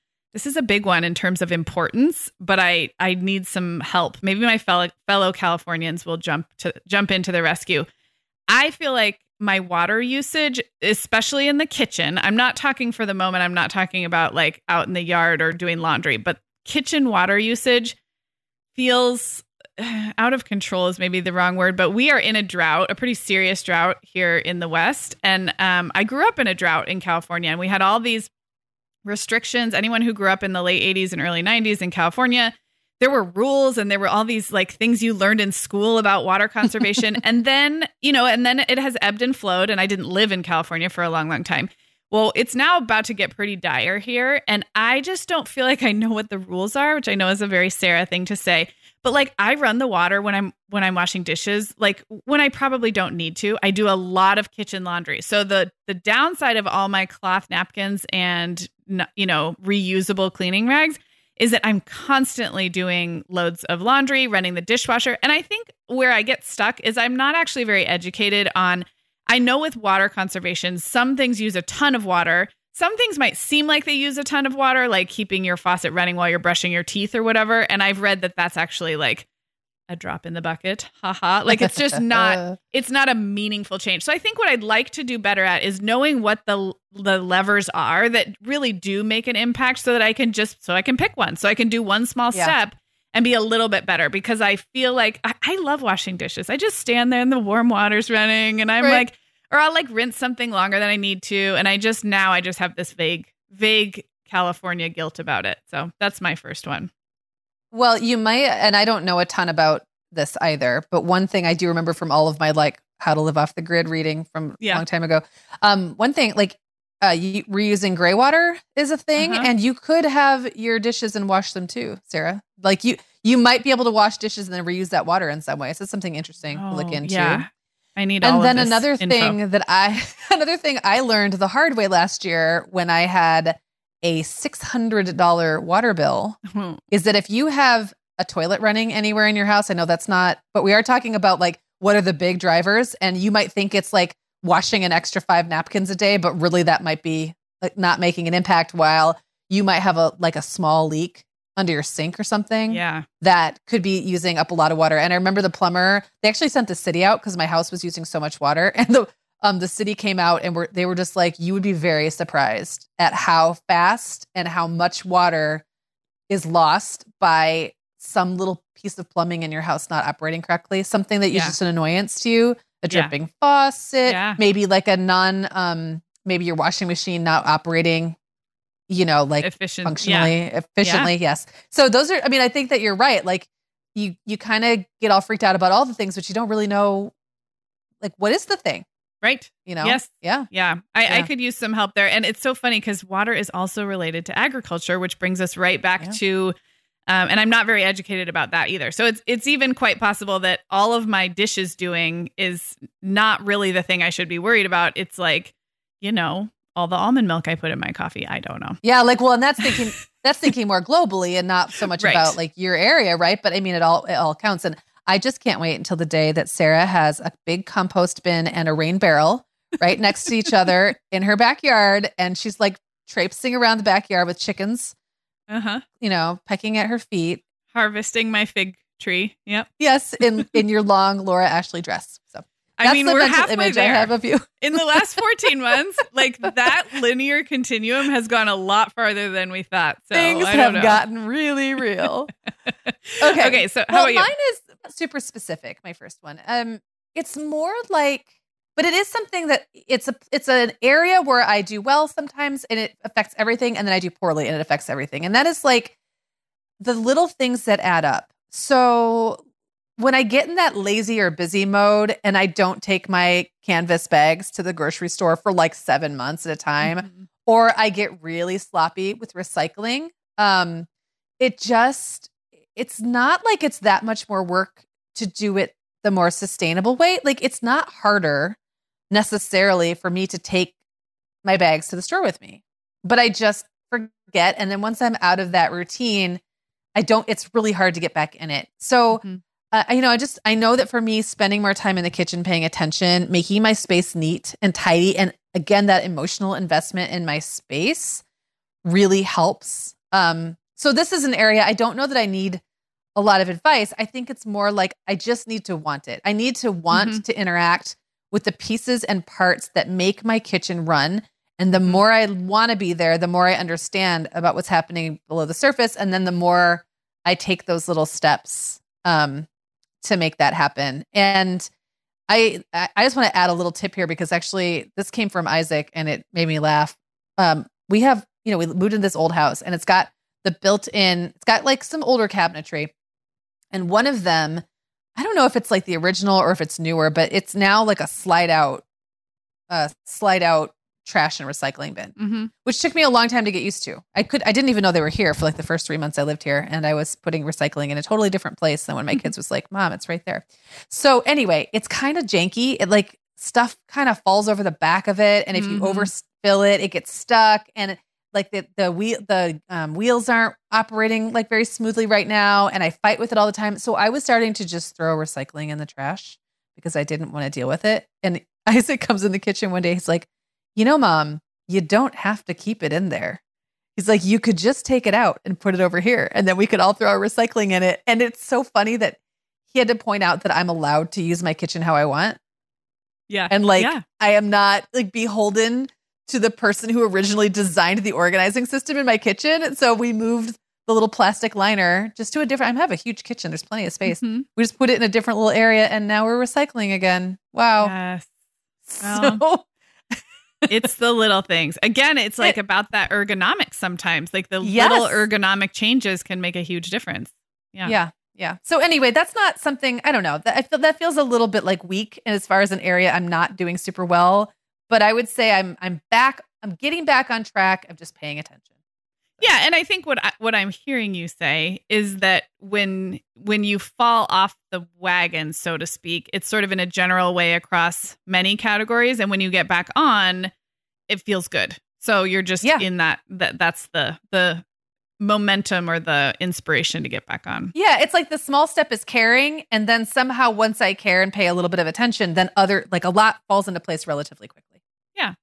a big one in terms of importance, but I need some help. Maybe my fellow Californians will jump into the rescue. I feel like my water usage, especially in the kitchen, I'm not talking for the moment, I'm not talking about like out in the yard or doing laundry, but kitchen water usage feels out of control is maybe the wrong word, but we are in a drought, a pretty serious drought here in the West. And I grew up in a drought in California, and we had all these restrictions. Anyone who grew up in the late 80s and early 90s in California, there were rules and there were all these like things you learned in school about water conservation. and then it has ebbed and flowed. And I didn't live in California for a long, long time. Well, it's now about to get pretty dire here. And I just don't feel like I know what the rules are, which I know is a very Sarah thing to say. But like I run the water when I'm washing dishes, like when I probably don't need to. I do a lot of kitchen laundry. So the downside of all my cloth napkins and reusable cleaning rags is that I'm constantly doing loads of laundry, running the dishwasher. And I think where I get stuck is I'm not actually very educated on, I know with water conservation, some things use a ton of water. Some things might seem like they use a ton of water, like keeping your faucet running while you're brushing your teeth or whatever. And I've read that that's actually like a drop in the bucket. Haha. Like it's just not, it's not a meaningful change. So I think what I'd like to do better at is knowing what the levers are that really do make an impact so that I can pick one. So I can do one small step and be a little bit better, because I feel like I love washing dishes. I just stand there and the warm water's running and I'm like, or I'll like rinse something longer than I need to. And I just have this vague California guilt about it. So that's my first one. Well, you might, and I don't know a ton about this either, but one thing I do remember from all of my like how to live off the grid reading from a long time ago. One thing like reusing gray water is a thing, and you could have your dishes and wash them too, Sarah. Like you might be able to wash dishes and then reuse that water in some way. So it's something interesting to look into. Yeah. I need all of this And then another info. thing I learned the hard way last year when I had a $600 water bill is that if you have a toilet running anywhere in your house, I know that's not, but we are talking about like, what are the big drivers? And you might think it's like washing an extra 5 napkins a day, but really that might be like not making an impact, while you might have a small leak under your sink or something that could be using up a lot of water. And I remember the plumber, they actually sent the city out because my house was using so much water. And the city came out and they were just like, you would be very surprised at how fast and how much water is lost by some little piece of plumbing in your house not operating correctly. Something that is just an annoyance to you, a dripping faucet, maybe like maybe your washing machine not operating efficiently. Yes. So those are, I think that you're right. Like you kind of get all freaked out about all the things, but you don't really know, like, what is the thing? Right. Yes. Yeah. Yeah. I could use some help there. And it's so funny because water is also related to agriculture, which brings us right back to, and I'm not very educated about that either. So it's even quite possible that all of my dishes doing is not really the thing I should be worried about. It's like, all the almond milk I put in my coffee. I don't know. Yeah. Like, well, and that's thinking more globally and not so much about like your area. Right. But I mean, it all counts. And I just can't wait until the day that Sarah has a big compost bin and a rain barrel right next to each other in her backyard. And she's like traipsing around the backyard with chickens, pecking at her feet. Harvesting my fig tree. Yep. Yes. In your long Laura Ashley dress. So I mean, we're halfway image there. I have of you. In the last 14 months, like that linear continuum has gone a lot farther than we thought. So things have gotten really real. Okay. So how about you? Mine is super specific. My first one. It's more like, but it is something that it's an area where I do well sometimes and it affects everything. And then I do poorly and it affects everything. And that is like the little things that add up. So when I get in that lazy or busy mode and I don't take my canvas bags to the grocery store for like 7 months at a time, or I get really sloppy with recycling, it's not like it's that much more work to do it the more sustainable way. Like it's not harder necessarily for me to take my bags to the store with me, but I just forget. And then once I'm out of that routine, it's really hard to get back in it. So I know that for me, spending more time in the kitchen, paying attention, making my space neat and tidy, and again, that emotional investment in my space really helps. So this is an area I don't know that I need a lot of advice. I think it's more like I just need to want it. I need to want to interact with the pieces and parts that make my kitchen run. And the more I want to be there, the more I understand about what's happening below the surface. And then the more I take those little steps to make that happen. And I just want to add a little tip here because actually this came from Isaac and it made me laugh. We have, we moved into this old house and it's got like some older cabinetry. And one of them, I don't know if it's like the original or if it's newer, but it's now like a slide out trash and recycling bin, which took me a long time to get used to. I didn't even know they were here for like the first 3 months I lived here. And I was putting recycling in a totally different place than when my kids was like, Mom, it's right there. So anyway, it's kind of janky. It like stuff kind of falls over the back of it. And if you overfill it, it gets stuck. And like the wheels aren't operating like very smoothly right now. And I fight with it all the time. So I was starting to just throw recycling in the trash because I didn't want to deal with it. And Isaac comes in the kitchen one day. He's like, Mom, you don't have to keep it in there. He's like, you could just take it out and put it over here. And then we could all throw our recycling in it. And it's so funny that he had to point out that I'm allowed to use my kitchen how I want. Yeah. And I am not like beholden to the person who originally designed the organizing system in my kitchen. So we moved the little plastic liner just to a different, I have a huge kitchen. There's plenty of space. We just put it in a different little area and now we're recycling again. Wow. Yes. Well, it's the little things. Again, it's like about that ergonomics sometimes. Like the little ergonomic changes can make a huge difference. Yeah. So anyway, that's not something, I don't know. I feel that feels a little bit like weak as far as an area I'm not doing super well. But I would say I'm back. I'm getting back on track. I'm just paying attention. Yeah, and I think what I'm hearing you say is that when you fall off the wagon, so to speak, it's sort of in a general way across many categories, and when you get back on, it feels good. So you're just in that's the momentum or the inspiration to get back on. Yeah, it's like the small step is caring, and then somehow once I care and pay a little bit of attention, then a lot falls into place relatively quickly. Yeah.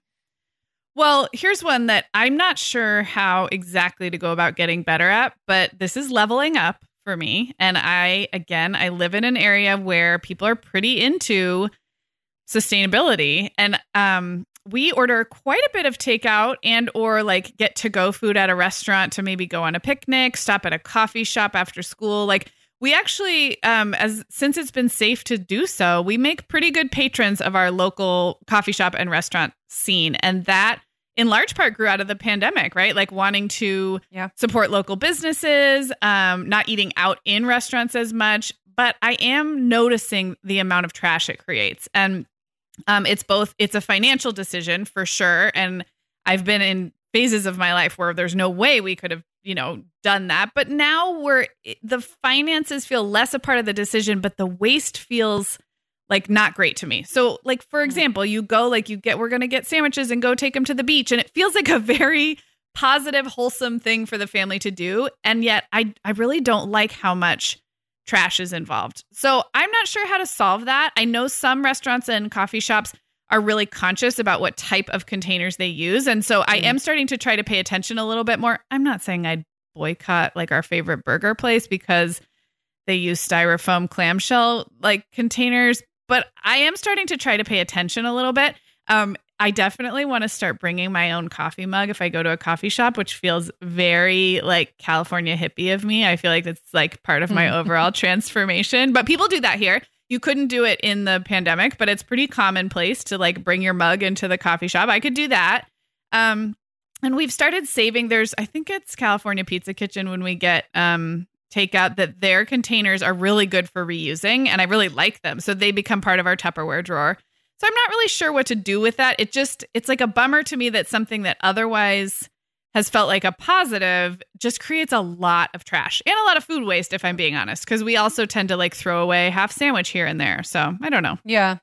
Well, here's one that I'm not sure how exactly to go about getting better at, but this is leveling up for me. And I live in an area where people are pretty into sustainability. And we order quite a bit of takeout and or like get to go food at a restaurant to maybe go on a picnic, stop at a coffee shop after school. Like we actually, since it's been safe to do so, we make pretty good patrons of our local coffee shop and restaurant scene. And that in large part grew out of the pandemic, right? Like wanting to support local businesses, not eating out in restaurants as much. But I am noticing the amount of trash it creates. And It's a financial decision for sure. And I've been in phases of my life where there's no way we could have, done that. But now the finances feel less a part of the decision, but the waste feels like not great to me. So like, for example, we're going to get sandwiches and go take them to the beach. And it feels like a very positive, wholesome thing for the family to do. And yet I really don't like how much trash is involved. So I'm not sure how to solve that. I know some restaurants and coffee shops are really conscious about what type of containers they use. And so I am starting to try to pay attention a little bit more. I'm not saying I'd boycott like our favorite burger place because they use styrofoam clamshell like containers, but I am starting to try to pay attention a little bit. I definitely want to start bringing my own coffee mug if I go to a coffee shop, which feels very like California hippie of me. I feel like it's like part of my overall transformation, but people do that here. You couldn't do it in the pandemic, but it's pretty commonplace to like bring your mug into the coffee shop. I could do that. And we've started saving. I think it's California Pizza Kitchen when we get takeout, that their containers are really good for reusing. And I really like them. So they become part of our Tupperware drawer. So I'm not really sure what to do with that. It's like a bummer to me that something that otherwise has felt like a positive just creates a lot of trash and a lot of food waste, if I'm being honest, because we also tend to like throw away half sandwich here and there. So I don't know. Yeah.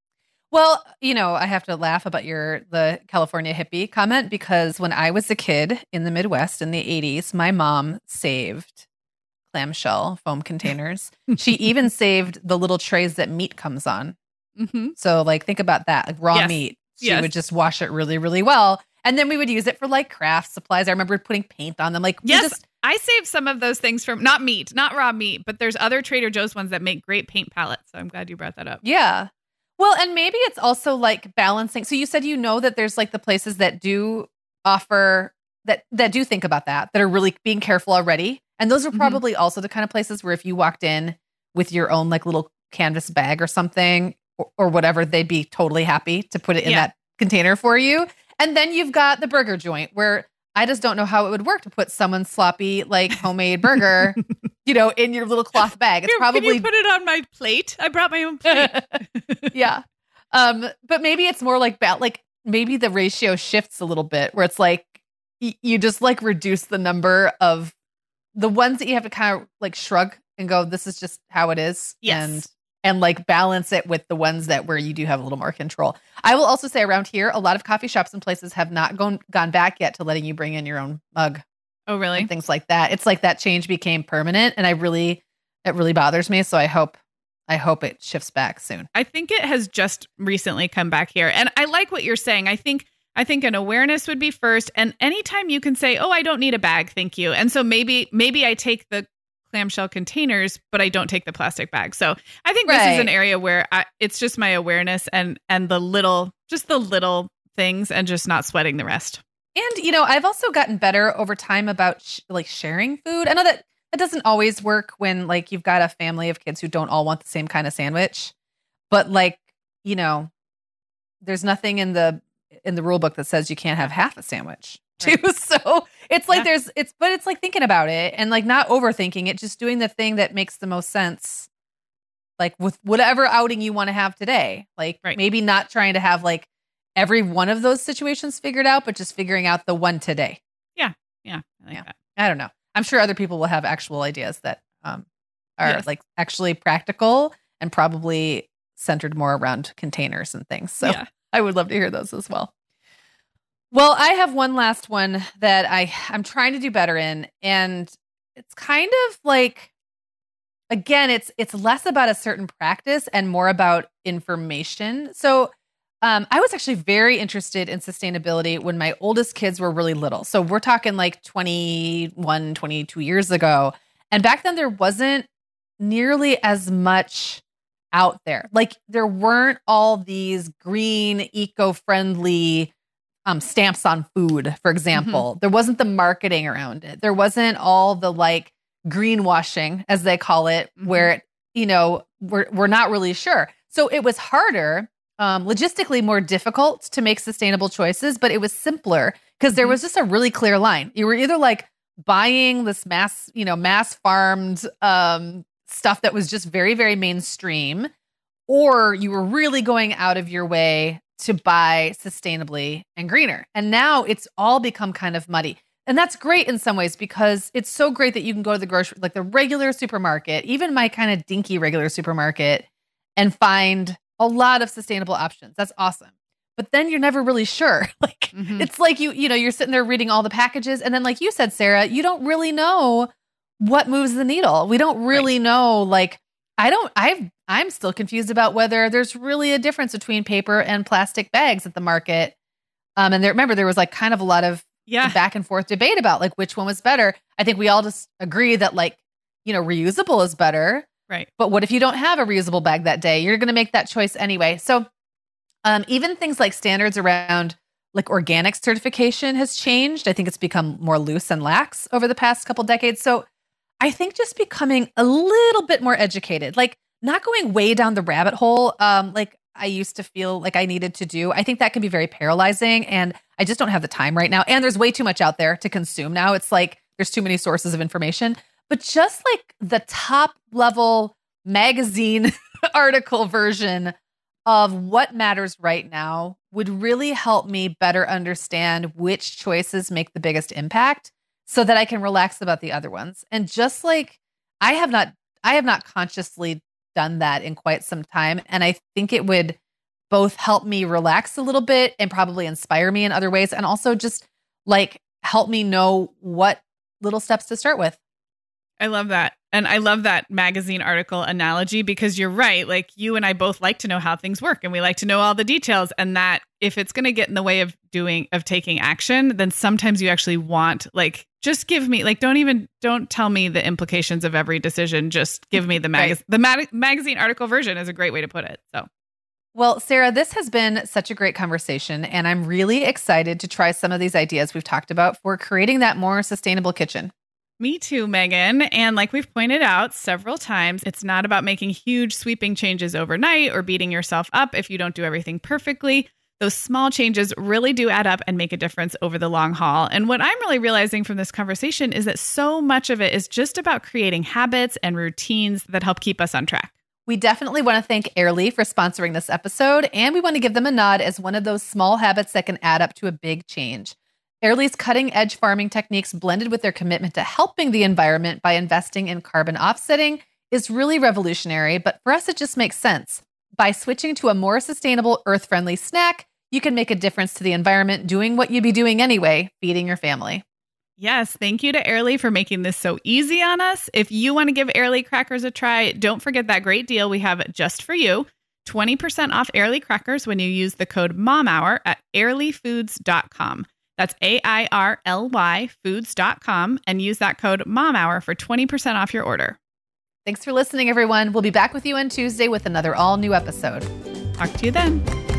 Well, I have to laugh about the California hippie comment, because when I was a kid in the Midwest in the 80s, my mom saved clamshell foam containers. She even saved the little trays that meat comes on. Mm-hmm. So like, think about that, like raw meat. She would just wash it really, really well. And then we would use it for like craft supplies. I remember putting paint on them. Like, I saved some of those things from not raw meat, but there's other Trader Joe's ones that make great paint palettes. So I'm glad you brought that up. Yeah. Well, and maybe it's also like balancing. So you said, that there's like the places that do offer that do think about that are really being careful already. And those are probably also the kind of places where if you walked in with your own like little canvas bag or something or whatever, they'd be totally happy to put it in that container for you. And then you've got the burger joint where I just don't know how it would work to put someone's sloppy, like homemade burger, in your little cloth bag. It's probably can you put it on my plate. I brought my own plate. Yeah. But maybe it's more like maybe the ratio shifts a little bit where it's like you just like reduce the number of the ones that you have to kind of like shrug and go, this is just how it is. Yes. And like balance it with the ones where you do have a little more control. I will also say around here, a lot of coffee shops and places have not gone back yet to letting you bring in your own mug. Oh, really? And things like that. It's like that change became permanent, and it really bothers me. So I hope it shifts back soon. I think it has just recently come back here, and I like what you're saying. I think an awareness would be first, and anytime you can say, "Oh, I don't need a bag, thank you," and so maybe I take the clamshell containers, but I don't take the plastic bag. So I think this is an area where it's just my awareness and the little things and just not sweating the rest. And, I've also gotten better over time about sharing food. I know that doesn't always work when like you've got a family of kids who don't all want the same kind of sandwich, but like, there's nothing in the rule book that says you can't have half a sandwich. Too. Right. So it's like it's like thinking about it and like not overthinking it, just doing the thing that makes the most sense, like with whatever outing you want to have today. Like maybe not trying to have like every one of those situations figured out, but just figuring out the one today. Yeah. I like that. I don't know. I'm sure other people will have actual ideas that are like actually practical and probably centered more around containers and things. So I would love to hear those as well. Well, I have one last one that I'm trying to do better in, and it's kind of like, again, it's less about a certain practice and more about information. So I was actually very interested in sustainability when my oldest kids were really little. So we're talking like 21, 22 years ago. And back then there wasn't nearly as much out there. Like there weren't all these green, eco-friendly stamps on food, for example. There wasn't the marketing around it. There wasn't all the like greenwashing, as they call it, where, we're not really sure. So it was harder, logistically more difficult to make sustainable choices, but it was simpler because there was just a really clear line. You were either like buying this mass farmed stuff that was just very, very mainstream, or you were really going out of your way to buy sustainably and greener. And now it's all become kind of muddy. And that's great in some ways because it's so great that you can go to the grocery, like the regular supermarket, even my kind of dinky regular supermarket, and find a lot of sustainable options. That's awesome. But then you're never really sure. Like it's like you're sitting there reading all the packages, and then like you said, Sarah, you don't really know what moves the needle. We don't really know. Like I'm still confused about whether there's really a difference between paper and plastic bags at the market. And there was like kind of a lot of back and forth debate about like which one was better. I think we all just agree that like, reusable is better. Right. But what if you don't have a reusable bag that day? You're going to make that choice anyway. So even things like standards around like organic certification has changed. I think it's become more loose and lax over the past couple decades. So I think just becoming a little bit more educated, like not going way down the rabbit hole, like I used to feel like I needed to do. I think that can be very paralyzing, and I just don't have the time right now. And there's way too much out there to consume now. It's like there's too many sources of information. But just like the top level magazine article version of what matters right now would really help me better understand which choices make the biggest impact so that I can relax about the other ones. And just like I have not consciously done that in quite some time. And I think it would both help me relax a little bit and probably inspire me in other ways. And also just like help me know what little steps to start with. I love that. And I love that magazine article analogy because you're right. Like you and I both like to know how things work and we like to know all the details, and that if it's going to get in the way of taking action, then sometimes you actually want like, just give me like, don't tell me the implications of every decision. Just give me the magazine article version is a great way to put it. So. Well, Sarah, this has been such a great conversation, and I'm really excited to try some of these ideas we've talked about for creating that more sustainable kitchen. Me too, Megan. And like we've pointed out several times, it's not about making huge sweeping changes overnight or beating yourself up if you don't do everything perfectly. Those small changes really do add up and make a difference over the long haul. And what I'm really realizing from this conversation is that so much of it is just about creating habits and routines that help keep us on track. We definitely want to thank Airly for sponsoring this episode, and we want to give them a nod as one of those small habits that can add up to a big change. Airly's cutting-edge farming techniques blended with their commitment to helping the environment by investing in carbon offsetting is really revolutionary, but for us, it just makes sense. By switching to a more sustainable, earth-friendly snack, you can make a difference to the environment doing what you'd be doing anyway, feeding your family. Yes, thank you to Airly for making this so easy on us. If you want to give Airly crackers a try, don't forget that great deal we have just for you. 20% off Airly crackers when you use the code MOMHOUR at airlyfoods.com. That's AIRLY foods.com and use that code MOMHOUR for 20% off your order. Thanks for listening, everyone. We'll be back with you on Tuesday with another all-new episode. Talk to you then.